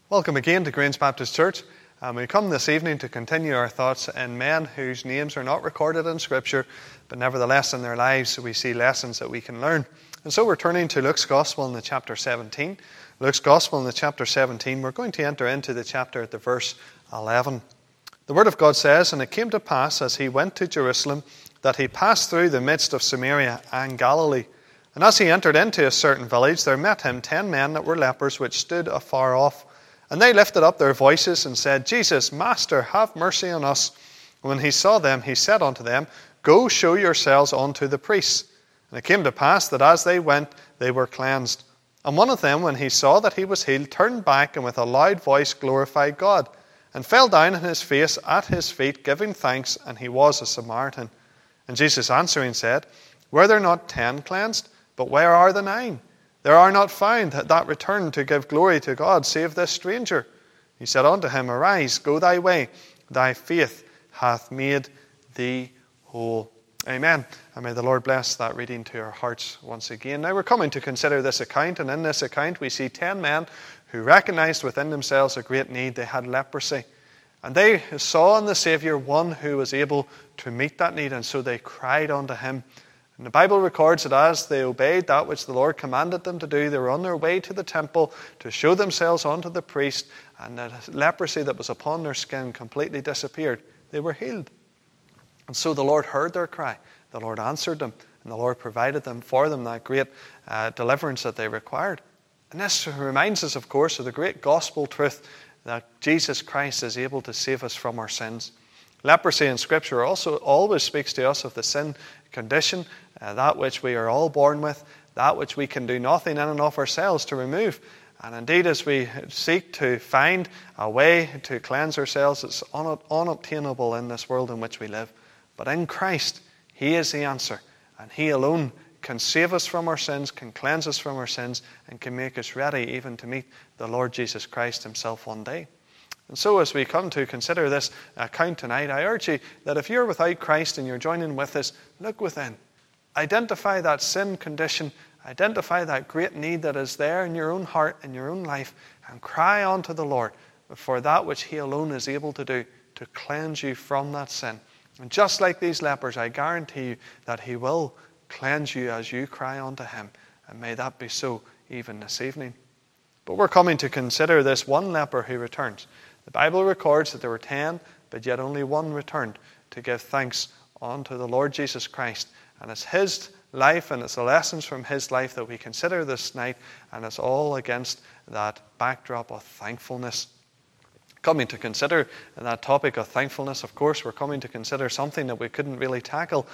Welcome again to Grange Baptist Church. We come this evening to continue our thoughts in men whose names are not recorded in Scripture, but nevertheless in their lives we see lessons that we can learn. And so we're turning to Luke's Gospel in the chapter 17. Luke's Gospel in the chapter 17, we're going to enter into the chapter at the verse 11. The Word of God says, "And it came to pass, as he went to Jerusalem, that he passed through the midst of Samaria and Galilee. And as he entered into a certain village, there met him 10 men that were lepers, which stood afar off. And they lifted up their voices and said, Jesus, Master, have mercy on us. And when he saw them, he said unto them, Go show yourselves unto the priests. And it came to pass that as they went, they were cleansed. And one of them, when he saw that he was healed, turned back and with a loud voice glorified God, and fell down on his face at his feet, giving thanks, and he was a Samaritan. And Jesus answering said, Were there not 10 cleansed? But where are the 9? There are not found that return to give glory to God, save this stranger. He said unto him, Arise, go thy way, thy faith hath made thee whole. Amen. And may the Lord bless that reading to our hearts once again. Now we're coming to consider this account, and in this account we see 10 men who recognized within themselves a great need. They had leprosy. And they saw in the Saviour one who was able to meet that need, and so they cried unto him. And the Bible records that as they obeyed that which the Lord commanded them to do, they were on their way to the temple to show themselves unto the priest, and the leprosy that was upon their skin completely disappeared. They were healed. And so the Lord heard their cry. The Lord answered them, and the Lord provided them for them that great deliverance that they required. And this reminds us, of course, of the great gospel truth that Jesus Christ is able to save us from our sins. Leprosy in Scripture also always speaks to us of the sin condition, that which we are all born with, that which we can do nothing in and of ourselves to remove. And indeed, as we seek to find a way to cleanse ourselves, it's unobtainable in this world in which we live. But in Christ, He is the answer, and He alone can save us from our sins, can cleanse us from our sins, and can make us ready even to meet the Lord Jesus Christ Himself one day. And so as we come to consider this account tonight, I urge you that if you're without Christ and you're joining with us, look within. Identify that sin condition. Identify that great need that is there in your own heart, in your own life, and cry unto the Lord for that which He alone is able to do to cleanse you from that sin. And just like these lepers, I guarantee you that He will cleanse you as you cry unto Him. And may that be so even this evening. But we're coming to consider this one leper who returns. The Bible records that there were 10, but yet only one returned to give thanks unto the Lord Jesus Christ. And it's His life and it's the lessons from His life that we consider this night, and it's all against that backdrop of thankfulness. Coming to consider that topic of thankfulness, of course, we're coming to consider something that we couldn't really tackle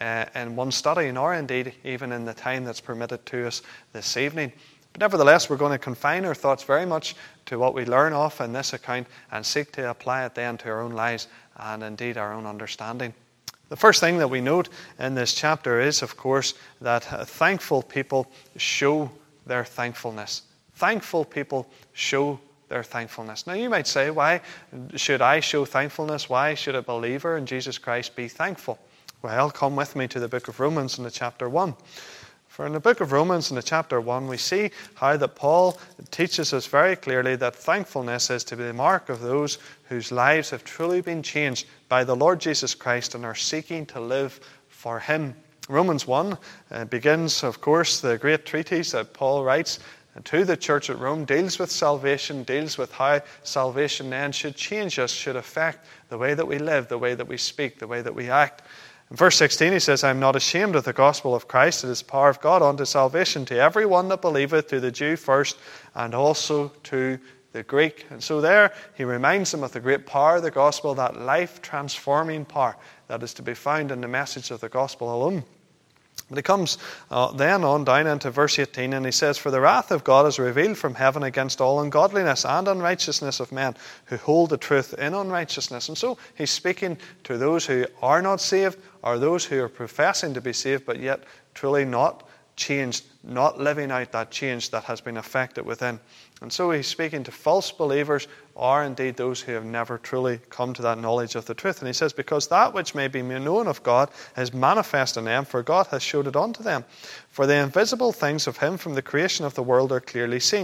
in one study, nor indeed even in the time that's permitted to us this evening. But nevertheless, we're going to confine our thoughts very much to what we learn off in this account and seek to apply it then to our own lives and indeed our own understanding. The first thing that we note in this chapter is, of course, that thankful people show their thankfulness. Thankful people show their thankfulness. Now you might say, why should I show thankfulness? Why should a believer in Jesus Christ be thankful? Well, come with me to the book of Romans in the chapter 1. For in the book of Romans, in the chapter 1, we see how that Paul teaches us very clearly that thankfulness is to be the mark of those whose lives have truly been changed by the Lord Jesus Christ and are seeking to live for Him. Romans 1 begins, of course, the great treatise that Paul writes to the church at Rome, deals with salvation, deals with how salvation then should change us, should affect the way that we live, the way that we speak, the way that we act. In verse 16 he says, I am not ashamed of the gospel of Christ. It is the power of God unto salvation to every one that believeth, to the Jew first, and also to the Greek. And so there he reminds them of the great power of the gospel, that life-transforming power that is to be found in the message of the gospel alone. But he comes then on down into verse 18, and he says, For the wrath of God is revealed from heaven against all ungodliness and unrighteousness of men who hold the truth in unrighteousness. And so he's speaking to those who are not saved, or those who are professing to be saved, but yet truly not changed, not living out that change that has been effected within. And so he's speaking to false believers, or indeed those who have never truly come to that knowledge of the truth. And he says, because that which may be known of God is manifest in them, for God has showed it unto them. For the invisible things of Him from the creation of the world are clearly seen,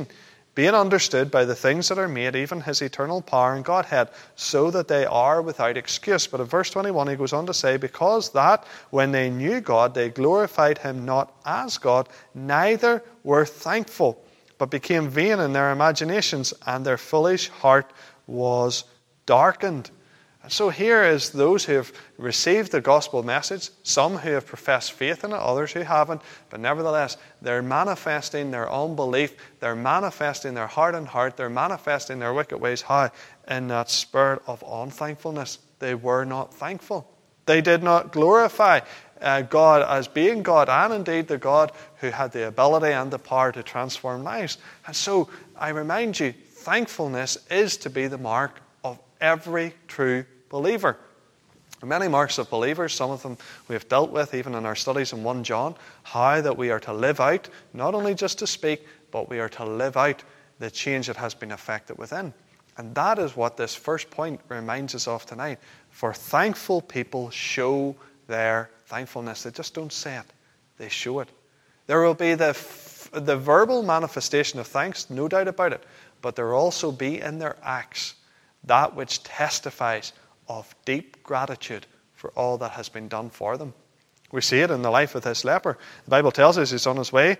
being understood by the things that are made, even his eternal power and Godhead, so that they are without excuse. But in verse 21 he goes on to say, because that when they knew God, they glorified him not as God, neither were thankful, but became vain in their imaginations, and their foolish heart was darkened. And so here is those who have received the gospel message, some who have professed faith in it, others who haven't, but nevertheless, they're manifesting their unbelief, they're manifesting their hardened heart, they're manifesting their wicked ways. How? In that spirit of unthankfulness. They were not thankful. They did not glorify God as being God, and indeed the God who had the ability and the power to transform lives. And so, I remind you, thankfulness is to be the mark of every true believer. Many marks of believers, some of them we have dealt with even in our studies in 1 John, how that we are to live out, not only just to speak, but we are to live out the change that has been effected within. And that is what this first point reminds us of tonight. For thankful people show their thankfulness. They just don't say it, they show it. There will be the verbal manifestation of thanks, no doubt about it, but there will also be in their acts that which testifies of deep gratitude for all that has been done for them. We see it in the life of this leper. The Bible tells us he's on his way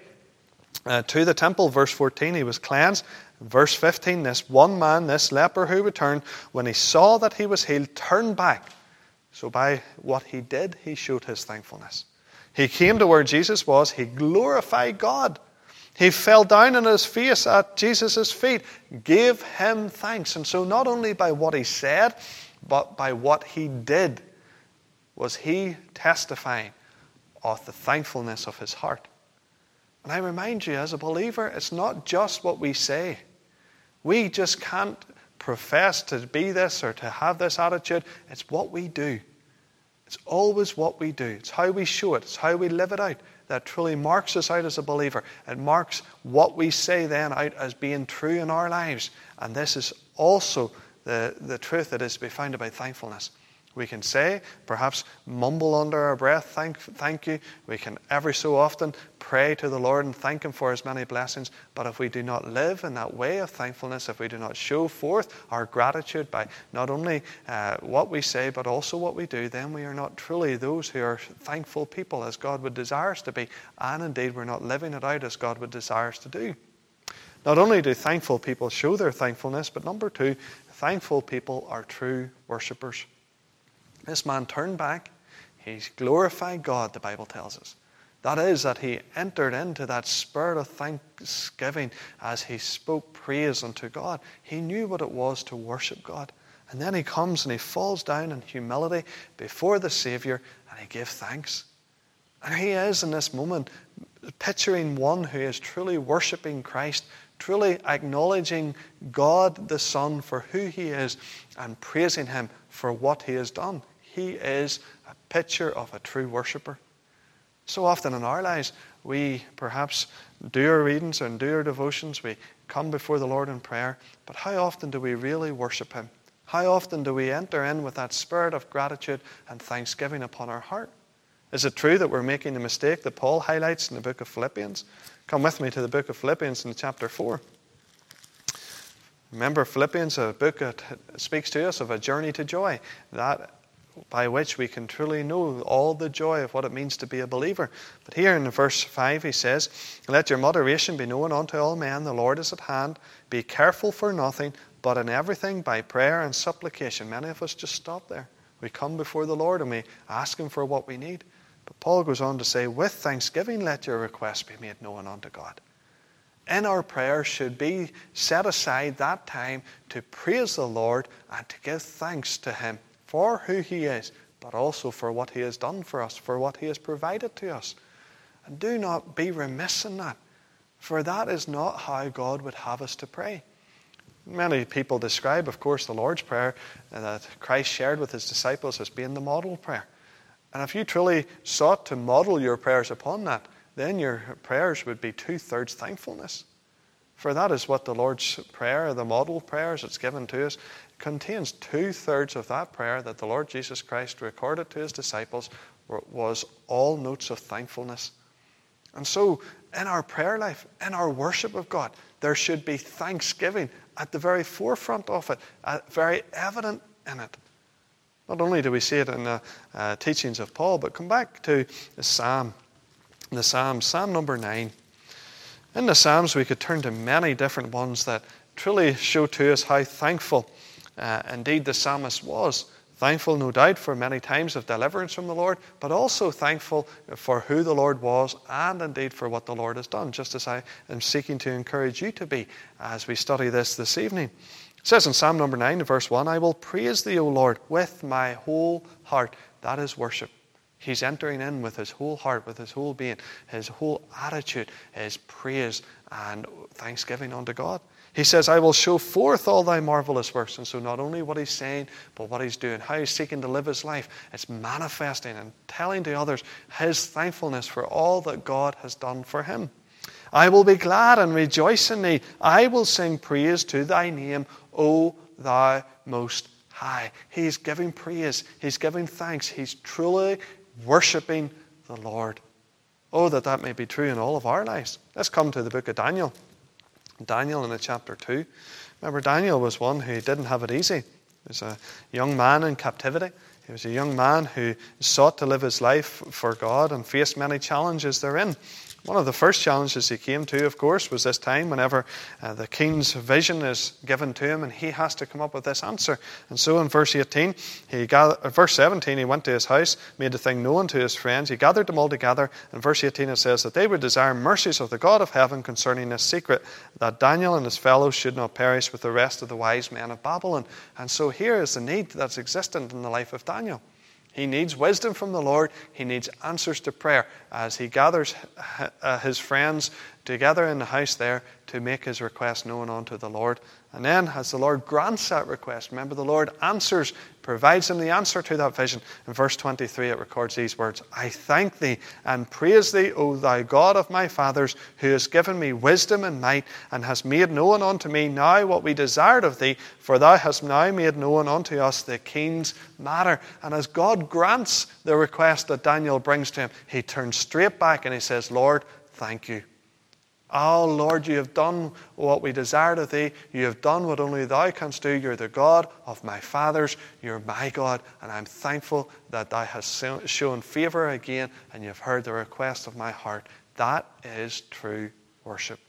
to the temple. Verse 14, he was cleansed. Verse 15, this one man, this leper who returned, when he saw that he was healed, turned back. So by what he did, he showed his thankfulness. He came to where Jesus was. He glorified God. He fell down on his face at Jesus' feet, gave him thanks. And so not only by what he said, but by what he did, was he testifying of the thankfulness of his heart. And I remind you, as a believer, it's not just what we say. We just can't profess to be this or to have this attitude. It's what we do. It's always what we do. It's how we show it. It's how we live it out that truly marks us out as a believer. It marks what we say then out as being true in our lives. And this is also the truth that is to be found about thankfulness. We can say, perhaps mumble under our breath, thank you. We can every so often pray to the Lord and thank him for his many blessings. But if we do not live in that way of thankfulness, if we do not show forth our gratitude by not only what we say, but also what we do, then we are not truly those who are thankful people as God would desire us to be. And indeed, we're not living it out as God would desire us to do. Not only do thankful people show their thankfulness, but number two, thankful people are true worshippers. This man turned back. He glorified God, the Bible tells us. That is, that he entered into that spirit of thanksgiving as he spoke praise unto God. He knew what it was to worship God. And then he comes and he falls down in humility before the Savior and he gives thanks. And he is in this moment picturing one who is truly worshipping Christ, truly acknowledging God the Son for who he is and praising him for what he has done. He is a picture of a true worshipper. So often in our lives, we perhaps do our readings and do our devotions. We come before the Lord in prayer. But how often do we really worship him? How often do we enter in with that spirit of gratitude and thanksgiving upon our heart? Is it true that we're making the mistake that Paul highlights in the book of Philippians? Come with me to the book of Philippians in chapter 4. Remember, Philippians, a book that speaks to us of a journey to joy, that by which we can truly know all the joy of what it means to be a believer. But here in verse 5 he says, let your moderation be known unto all men, the Lord is at hand. Be careful for nothing, but in everything by prayer and supplication. Many of us just stop there. We come before the Lord and we ask him for what we need. But Paul goes on to say, with thanksgiving let your requests be made known unto God. In our prayers should be set aside that time to praise the Lord and to give thanks to him for who he is, but also for what he has done for us, for what he has provided to us. And do not be remiss in that, for that is not how God would have us to pray. Many people describe, of course, the Lord's Prayer that Christ shared with his disciples as being the model prayer. And if you truly sought to model your prayers upon that, then your prayers would be 2/3 thankfulness. For that is what the Lord's Prayer, the model prayers that's given to us, contains 2/3 of that prayer that the Lord Jesus Christ recorded to his disciples was all notes of thankfulness. And so, in our prayer life, in our worship of God, there should be thanksgiving at the very forefront of it, very evident in it. Not only do we see it in the teachings of Paul, but come back to the Psalm. The Psalm number 9. In the Psalms, we could turn to many different ones that truly show to us how thankful indeed the psalmist was. Thankful, no doubt, for many times of deliverance from the Lord, but also thankful for who the Lord was and indeed for what the Lord has done, just as I am seeking to encourage you to be as we study this evening. It says in Psalm number 9, verse 1, I will praise thee, O Lord, with my whole heart. That is worship. He's entering in with his whole heart, with his whole being, his whole attitude, his praise and thanksgiving unto God. He says, I will show forth all thy marvelous works. And so not only what he's saying, but what he's doing, how he's seeking to live his life. It's manifesting and telling to others his thankfulness for all that God has done for him. I will be glad and rejoice in thee. I will sing praise to thy name, O thou most high. He's giving praise. He's giving thanks. He's truly worshipping the Lord. Oh, that may be true in all of our lives. Let's come to the book of Daniel. Daniel in chapter 2. Remember, Daniel was one who didn't have it easy. He was a young man in captivity. He was a young man who sought to live his life for God and faced many challenges therein. One of the first challenges he came to, of course, was this time whenever the king's vision is given to him and he has to come up with this answer. And so in verse 17, he went to his house, made the thing known to his friends. He gathered them all together. In verse 18 it says that they would desire mercies of the God of heaven concerning this secret, that Daniel and his fellows should not perish with the rest of the wise men of Babylon. And so here is the need that's existent in the life of Daniel. He needs wisdom from the Lord. He needs answers to prayer as he gathers his friends together in the house there to make his request known unto the Lord. And then as the Lord grants that request, remember the Lord answers, provides him the answer to that vision. In verse 23 it records these words, I thank thee and praise thee, O thou God of my fathers, who hast given me wisdom and might, and hast made known unto me now what we desired of thee, for thou hast now made known unto us the king's matter. And as God grants the request that Daniel brings to him, he turns straight back and he says, Lord, thank you. Oh, Lord, you have done what we desired of thee. You have done what only thou canst do. You're the God of my fathers. You're my God. And I'm thankful that thou hast shown favor again and you've heard the request of my heart. That is true worship.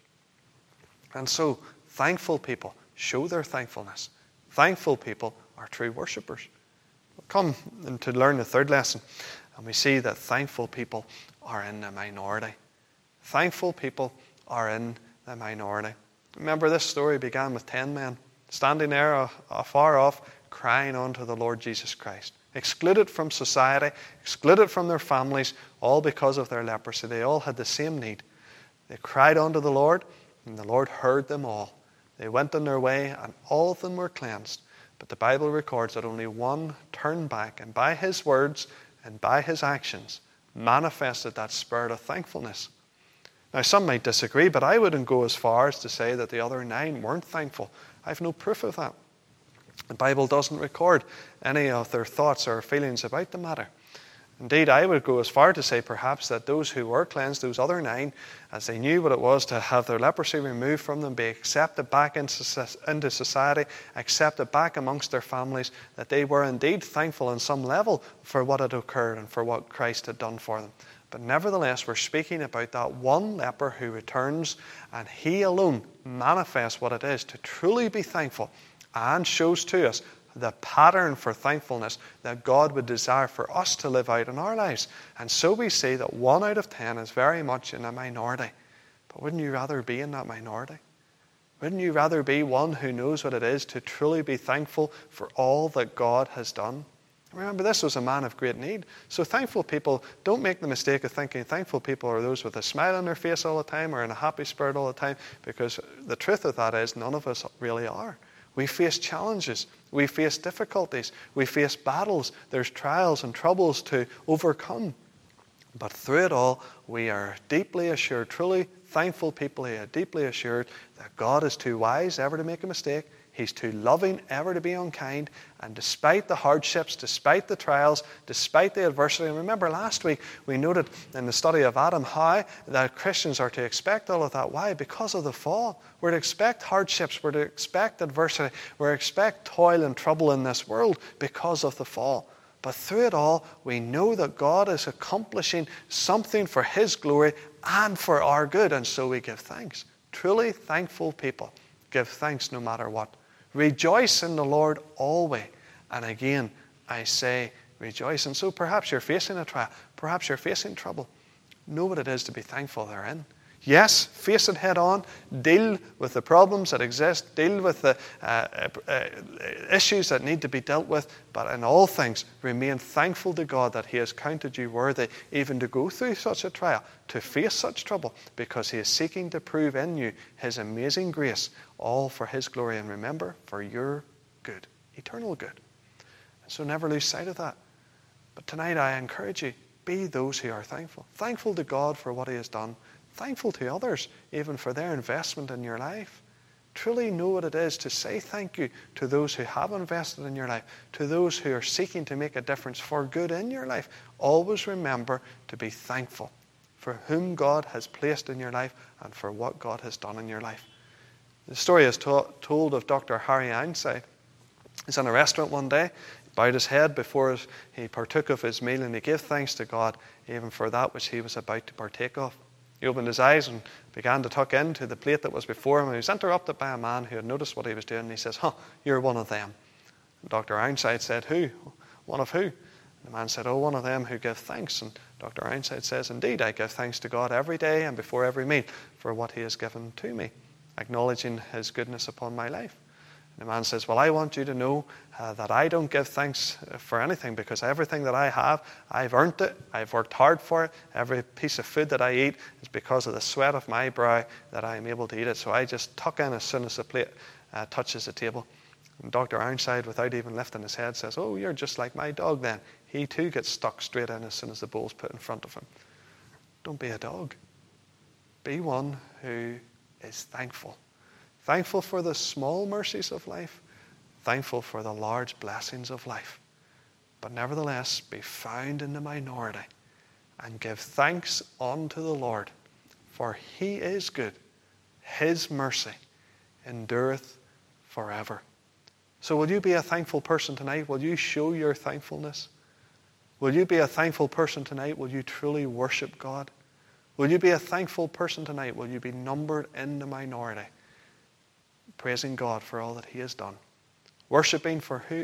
And so, thankful people show their thankfulness. Thankful people are true worshippers. We'll come to learn the third lesson. And we see that thankful people are in the minority. Thankful people are in the minority. Remember, this story began with 10 men standing there afar off, crying unto the Lord Jesus Christ. Excluded from society, excluded from their families, all because of their leprosy. They all had the same need. They cried unto the Lord, and the Lord heard them all. They went on their way, and all of them were cleansed. But the Bible records that only one turned back, and by his words and by his actions manifested that spirit of thankfulness. Now, some might disagree, but I wouldn't go as far as to say that the other 9 weren't thankful. I have no proof of that. The Bible doesn't record any of their thoughts or feelings about the matter. Indeed, I would go as far to say perhaps that those who were cleansed, those other 9, as they knew what it was to have their leprosy removed from them, be accepted back into society, accepted back amongst their families, that they were indeed thankful on some level for what had occurred and for what Christ had done for them. But nevertheless, we're speaking about that one leper who returns, and he alone manifests what it is to truly be thankful and shows to us the pattern for thankfulness that God would desire for us to live out in our lives. And so we see that 1 out of 10 is very much in a minority. But wouldn't you rather be in that minority? Wouldn't you rather be one who knows what it is to truly be thankful for all that God has done? Remember, this was a man of great need. So thankful people, don't make the mistake of thinking thankful people are those with a smile on their face all the time or in a happy spirit all the time, because the truth of that is none of us really are. We face challenges. We face difficulties. We face battles. There's trials and troubles to overcome. But through it all, we are deeply assured, truly thankful people who are deeply assured that God is too wise ever to make a mistake. He's too loving ever to be unkind. And despite the hardships, despite the trials, despite the adversity, and remember last week we noted in the study of Adam how that Christians are to expect all of that. Why? Because of the fall. We're to expect hardships. We're to expect adversity. We're to expect toil and trouble in this world because of the fall. But through it all, we know that God is accomplishing something for His glory and for our good, and so we give thanks. Truly thankful people give thanks no matter what. Rejoice in the Lord always. And again, I say rejoice. And so perhaps you're facing a trial. Perhaps you're facing trouble. Know what it is to be thankful therein. Yes, face it head on. Deal with the problems that exist. Deal with the issues that need to be dealt with. But in all things, remain thankful to God that He has counted you worthy even to go through such a trial, to face such trouble, because He is seeking to prove in you His amazing grace, all for His glory. And remember, for your good, eternal good. And so never lose sight of that. But tonight I encourage you, be those who are thankful. Thankful to God for what He has done. Thankful to others, even for their investment in your life. Truly know what it is to say thank you to those who have invested in your life, to those who are seeking to make a difference for good in your life. Always remember to be thankful for whom God has placed in your life and for what God has done in your life. The story is told of Dr. Harry Ironside. He's in a restaurant one day, bowed his head before he partook of his meal, and he gave thanks to God even for that which he was about to partake of. He opened his eyes and began to tuck into the plate that was before him. And he was interrupted by a man who had noticed what he was doing. And he says, you're one of them. And Dr. Ironside said, who? One of who? And the man said, one of them who give thanks. And Dr. Ironside says, indeed, I give thanks to God every day and before every meal for what He has given to me, acknowledging His goodness upon my life. The man says, well, I want you to know that I don't give thanks for anything, because everything that I have, I've earned it. I've worked hard for it. Every piece of food that I eat is because of the sweat of my brow that I am able to eat it. So I just tuck in as soon as the plate touches the table. And Dr. Ironside, without even lifting his head, says, you're just like my dog then. He too gets stuck straight in as soon as the bowl's put in front of him. Don't be a dog. Be one who is thankful. Thankful for the small mercies of life. Thankful for the large blessings of life. But nevertheless, be found in the minority and give thanks unto the Lord, for He is good. His mercy endureth forever. So will you be a thankful person tonight? Will you show your thankfulness? Will you be a thankful person tonight? Will you truly worship God? Will you be a thankful person tonight? Will you be numbered in the minority, praising God for all that He has done, worshipping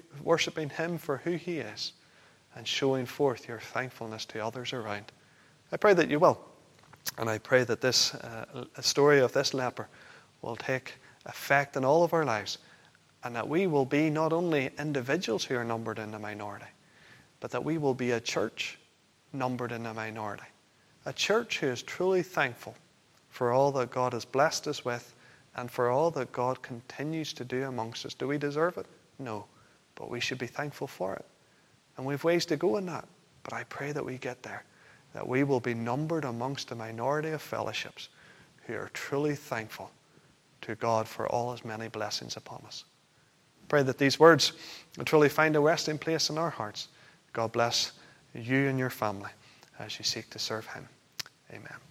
Him for who He is, and showing forth your thankfulness to others around? I pray that you will. And I pray that this story of this leper will take effect in all of our lives, and that we will be not only individuals who are numbered in the minority, but that we will be a church numbered in the minority. A church who is truly thankful for all that God has blessed us with and for all that God continues to do amongst us. Do we deserve it? No. But we should be thankful for it. And we have ways to go in that. But I pray that we get there, that we will be numbered amongst a minority of fellowships who are truly thankful to God for all His many blessings upon us. Pray that these words will truly find a resting place in our hearts. God bless you and your family as you seek to serve Him. Amen.